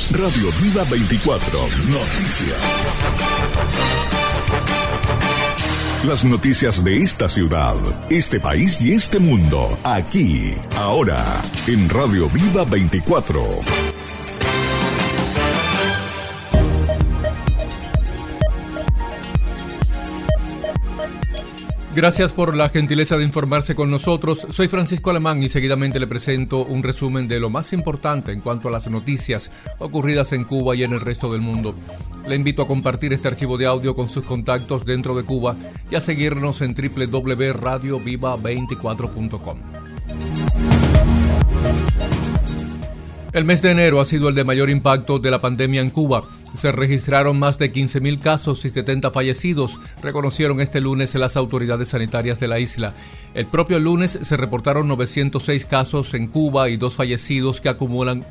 Radio Viva 24. Noticias. Las noticias de esta ciudad, este país y este mundo, aquí, ahora, en Radio Viva 24. Gracias por la gentileza de informarse con nosotros. Soy Francisco Alemán y seguidamente le presento un resumen de lo más importante en cuanto a las noticias ocurridas en Cuba y en el resto del mundo. Le invito a compartir este archivo de audio con sus contactos dentro de Cuba y a seguirnos en www.radioviva24.com. El mes de enero ha sido el de mayor impacto de la pandemia en Cuba. Se registraron más de 15.000 casos y 70 fallecidos, reconocieron este lunes las autoridades sanitarias de la isla. El propio lunes se reportaron 906 casos en Cuba y 2 fallecidos que acumulan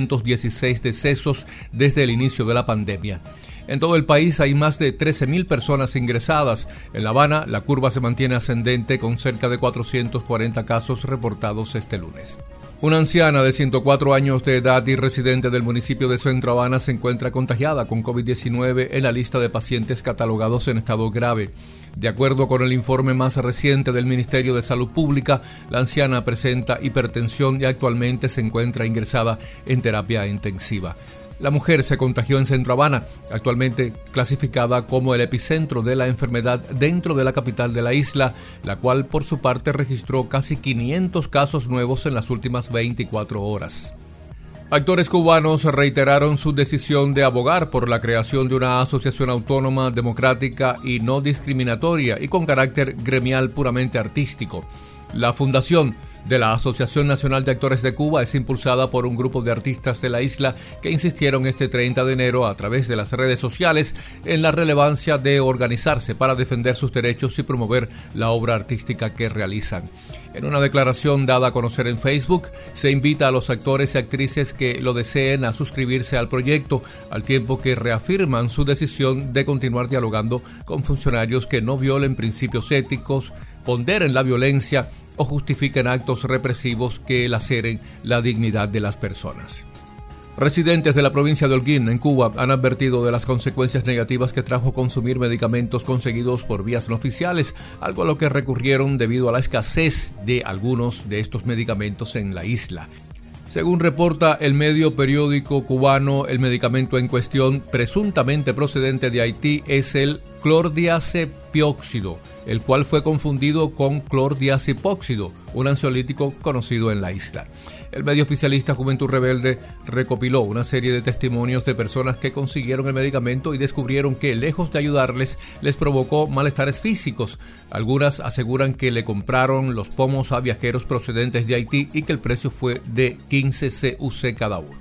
216 decesos desde el inicio de la pandemia. En todo el país hay más de 13.000 personas ingresadas. En La Habana, la curva se mantiene ascendente con cerca de 440 casos reportados este lunes. Una anciana de 104 años de edad y residente del municipio de Centro Habana se encuentra contagiada con COVID-19 en la lista de pacientes catalogados en estado grave. De acuerdo con el informe más reciente del Ministerio de Salud Pública, la anciana presenta hipertensión y actualmente se encuentra ingresada en terapia intensiva. La mujer se contagió en Centro Habana, actualmente clasificada como el epicentro de la enfermedad dentro de la capital de la isla, la cual por su parte registró casi 500 casos nuevos en las últimas 24 horas. Actores cubanos reiteraron su decisión de abogar por la creación de una asociación autónoma, democrática y no discriminatoria y con carácter gremial puramente artístico. La fundación de la Asociación Nacional de Actores de Cuba es impulsada por un grupo de artistas de la isla que insistieron este 30 de enero a través de las redes sociales en la relevancia de organizarse para defender sus derechos y promover la obra artística que realizan. En una declaración dada a conocer en Facebook, se invita a los actores y actrices que lo deseen a suscribirse al proyecto, al tiempo que reafirman su decisión de continuar dialogando con funcionarios que no violen principios éticos, ponderen la violencia o justifiquen actos represivos que laceren la dignidad de las personas. Residentes de la provincia de Holguín, en Cuba, han advertido de las consecuencias negativas que trajo consumir medicamentos conseguidos por vías no oficiales, algo a lo que recurrieron debido a la escasez de algunos de estos medicamentos en la isla. Según reporta el medio periódico cubano, el medicamento en cuestión, presuntamente procedente de Haití, es el clordiazepóxido, el cual fue confundido con clordiazepóxido, un ansiolítico conocido en la isla. El medio oficialista Juventud Rebelde recopiló una serie de testimonios de personas que consiguieron el medicamento y descubrieron que, lejos de ayudarles, les provocó malestares físicos. Algunas aseguran que le compraron los pomos a viajeros procedentes de Haití y que el precio fue de 15 CUC cada uno.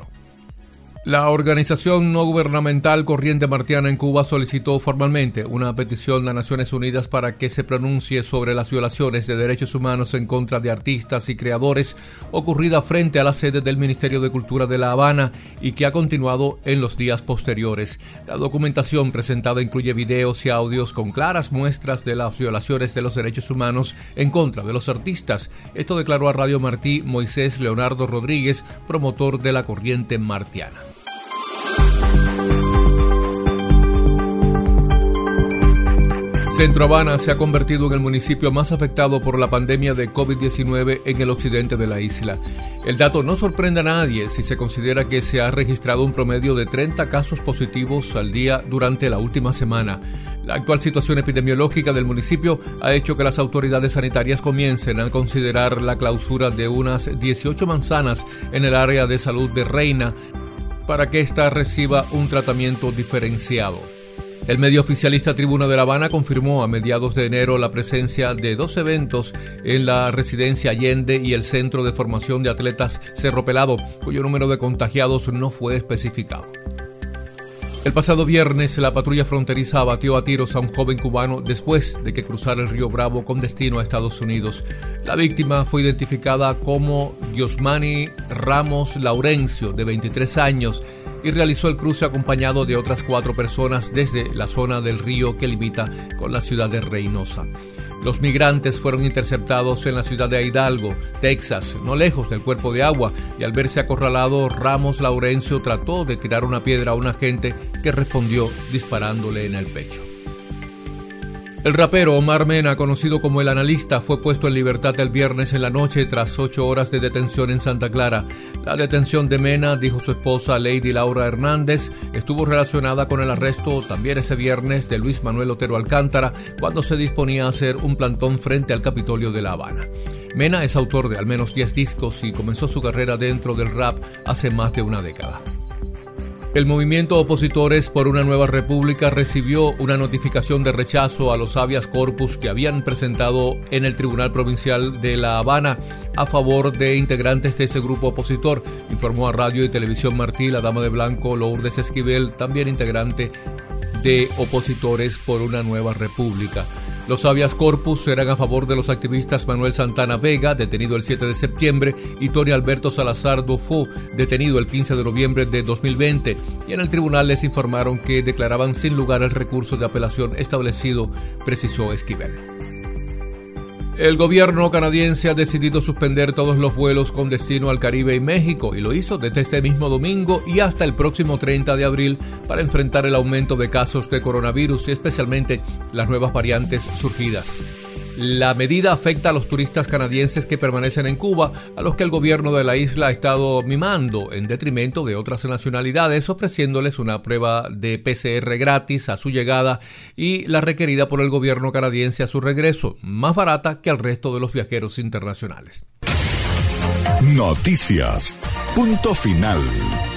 La organización no gubernamental Corriente Martiana en Cuba solicitó formalmente una petición a Naciones Unidas para que se pronuncie sobre las violaciones de derechos humanos en contra de artistas y creadores ocurrida frente a la sede del Ministerio de Cultura de La Habana y que ha continuado en los días posteriores. La documentación presentada incluye videos y audios con claras muestras de las violaciones de los derechos humanos en contra de los artistas. Esto declaró a Radio Martí Moisés Leonardo Rodríguez, promotor de la Corriente Martiana. Centro Habana se ha convertido en el municipio más afectado por la pandemia de COVID-19 en el occidente de la isla. El dato no sorprende a nadie si se considera que se ha registrado un promedio de 30 casos positivos al día durante la última semana. La actual situación epidemiológica del municipio ha hecho que las autoridades sanitarias comiencen a considerar la clausura de unas 18 manzanas en el área de salud de Reina para que ésta reciba un tratamiento diferenciado. El medio oficialista Tribuna de La Habana confirmó a mediados de enero la presencia de 2 eventos en la residencia Allende y el Centro de Formación de Atletas Cerro Pelado, cuyo número de contagiados no fue especificado. El pasado viernes, la patrulla fronteriza abatió a tiros a un joven cubano después de que cruzara el río Bravo con destino a Estados Unidos. La víctima fue identificada como Diosmani Ramos Laurencio, de 23 años, y realizó el cruce acompañado de otras 4 personas desde la zona del río que limita con la ciudad de Reynosa. Los migrantes fueron interceptados en la ciudad de Hidalgo, Texas, no lejos del cuerpo de agua, y al verse acorralado, Ramos Laurencio trató de tirar una piedra a un agente que respondió disparándole en el pecho. El rapero Omar Mena, conocido como El Analista, fue puesto en libertad el viernes en la noche tras 8 horas de detención en Santa Clara. La detención de Mena, dijo su esposa Lady Laura Hernández, estuvo relacionada con el arresto también ese viernes de Luis Manuel Otero Alcántara cuando se disponía a hacer un plantón frente al Capitolio de La Habana. Mena es autor de al menos 10 discos y comenzó su carrera dentro del rap hace más de una década. El movimiento Opositores por una Nueva República recibió una notificación de rechazo a los habeas corpus que habían presentado en el Tribunal Provincial de La Habana a favor de integrantes de ese grupo opositor, informó a Radio y Televisión Martí la dama de blanco Lourdes Esquivel, también integrante de Opositores por una Nueva República. Los habeas corpus eran a favor de los activistas Manuel Santana Vega, detenido el 7 de septiembre, y Tony Alberto Salazar Dufo, detenido el 15 de noviembre de 2020, y en el tribunal les informaron que declaraban sin lugar el recurso de apelación establecido, precisó Esquivel. El gobierno canadiense ha decidido suspender todos los vuelos con destino al Caribe y México y lo hizo desde este mismo domingo y hasta el próximo 30 de abril para enfrentar el aumento de casos de coronavirus y especialmente las nuevas variantes surgidas. La medida afecta a los turistas canadienses que permanecen en Cuba, a los que el gobierno de la isla ha estado mimando en detrimento de otras nacionalidades, ofreciéndoles una prueba de PCR gratis a su llegada y la requerida por el gobierno canadiense a su regreso, más barata que al resto de los viajeros internacionales. Noticias. Punto final.